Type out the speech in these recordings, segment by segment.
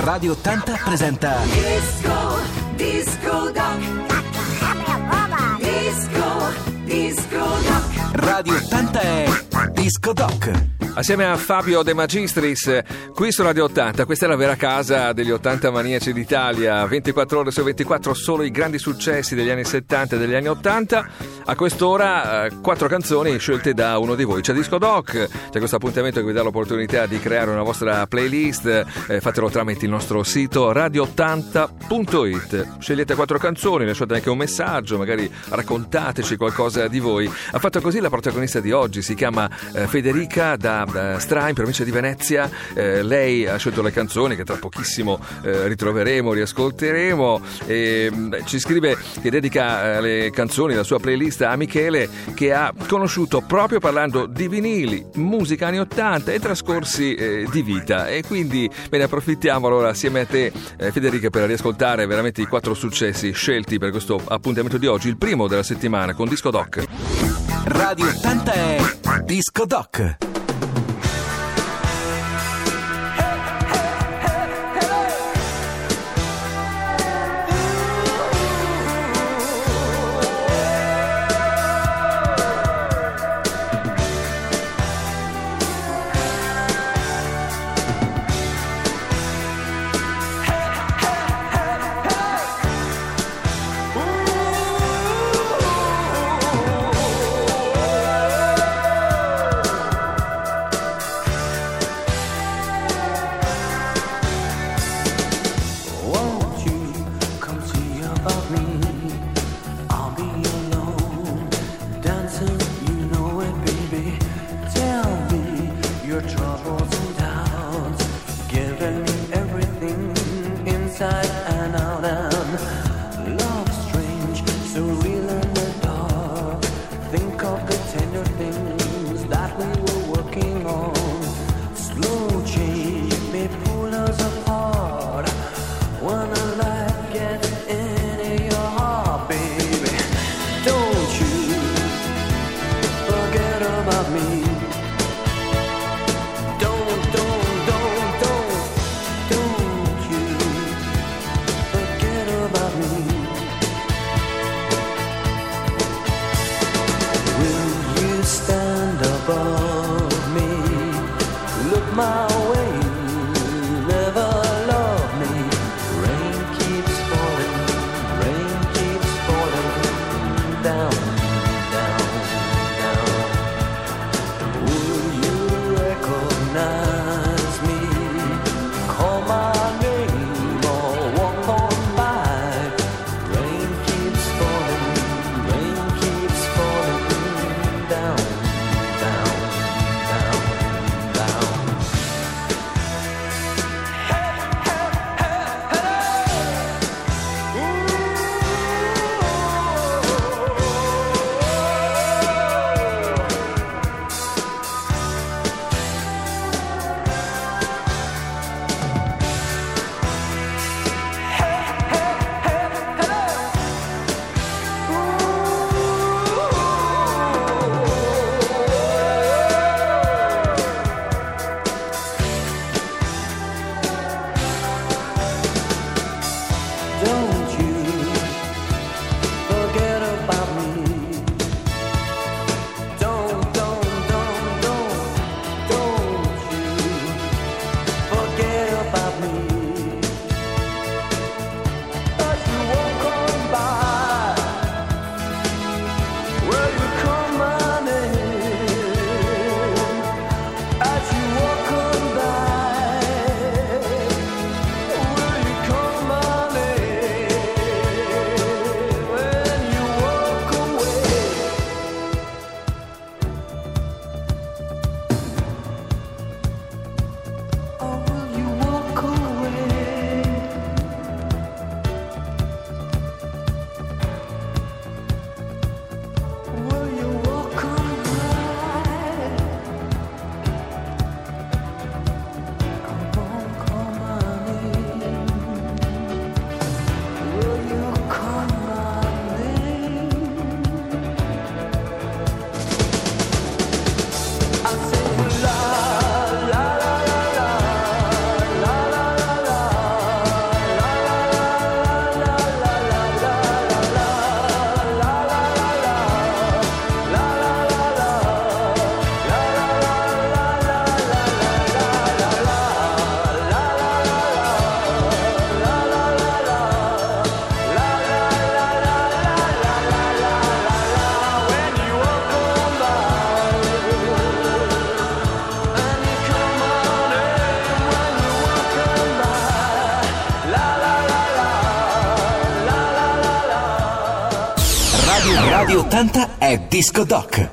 Radio 80 presenta Disco Doc. Disco Doc. Radio 80 è Disco Doc. Assieme a Fabio De Magistris, qui su Radio 80, questa è la vera casa degli 80 maniaci d'Italia, 24 ore su 24, solo i grandi successi degli anni 70 e degli anni 80. A quest'ora 4 canzoni scelte da uno di voi. C'è Disco Doc, c'è questo appuntamento che vi dà l'opportunità di creare una vostra playlist, fatelo tramite il nostro sito radio80.it. Scegliete 4 canzoni, lasciate anche un messaggio, magari raccontateci qualcosa di voi. Ha fatto così la protagonista di oggi, si chiama Federica da Stra, in provincia di Venezia. Lei ha scelto le canzoni che tra pochissimo ritroveremo, riascolteremo, e ci scrive che dedica le canzoni, la sua playlist a Michele, che ha conosciuto proprio parlando di vinili, musica anni 80 e trascorsi di vita, e quindi ve ne approfittiamo allora assieme a te, Federica, per riascoltare veramente i 4 successi scelti per questo appuntamento di oggi, il primo della settimana con Disco Doc. Radio 80 è Disco Doc. Radio 80 è Disco Doc.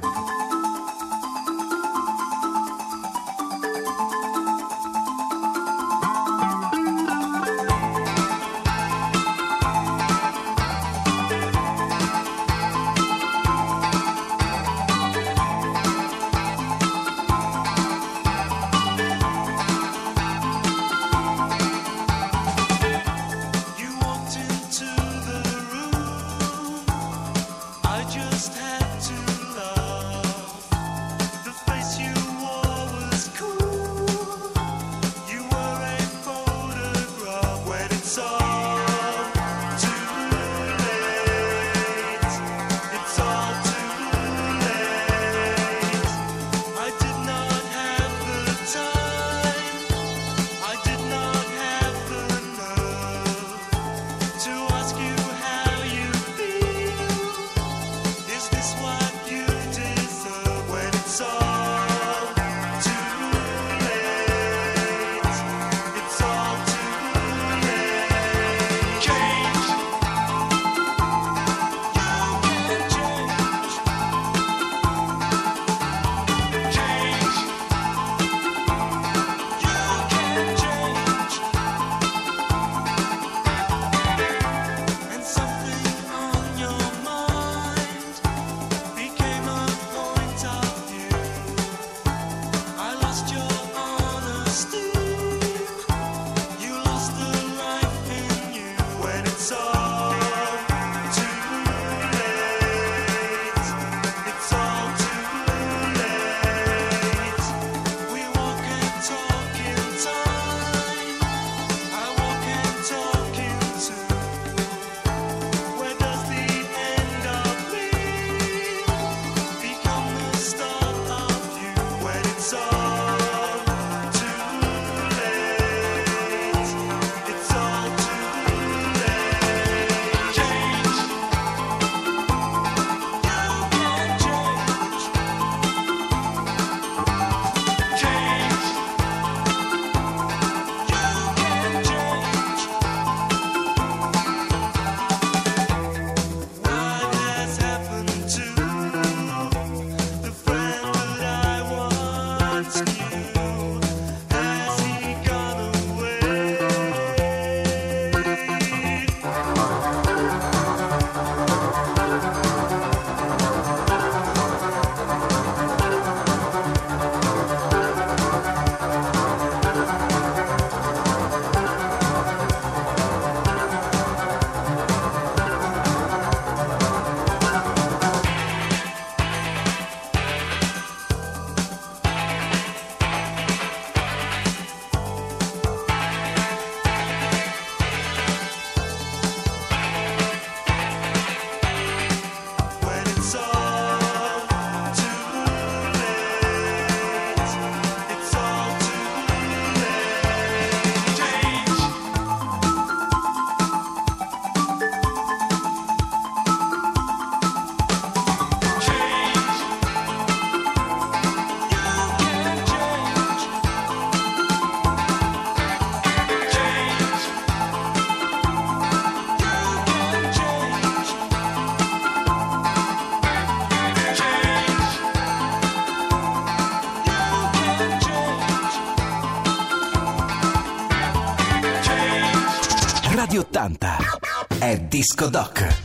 Radio 80 è Disco Doc.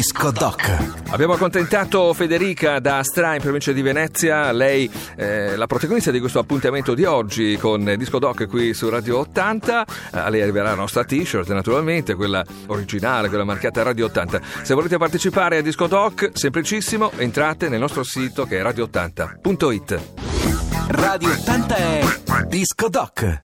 Disco Doc. Abbiamo accontentato Federica da Astra in provincia di Venezia, lei la protagonista di questo appuntamento di oggi con Disco Doc qui su Radio 80. A lei arriverà la nostra t-shirt, naturalmente, quella originale, quella marchiata Radio 80. Se volete partecipare a Disco Doc, semplicissimo, entrate nel nostro sito che è radio80.it. Radio 80 è Disco Doc.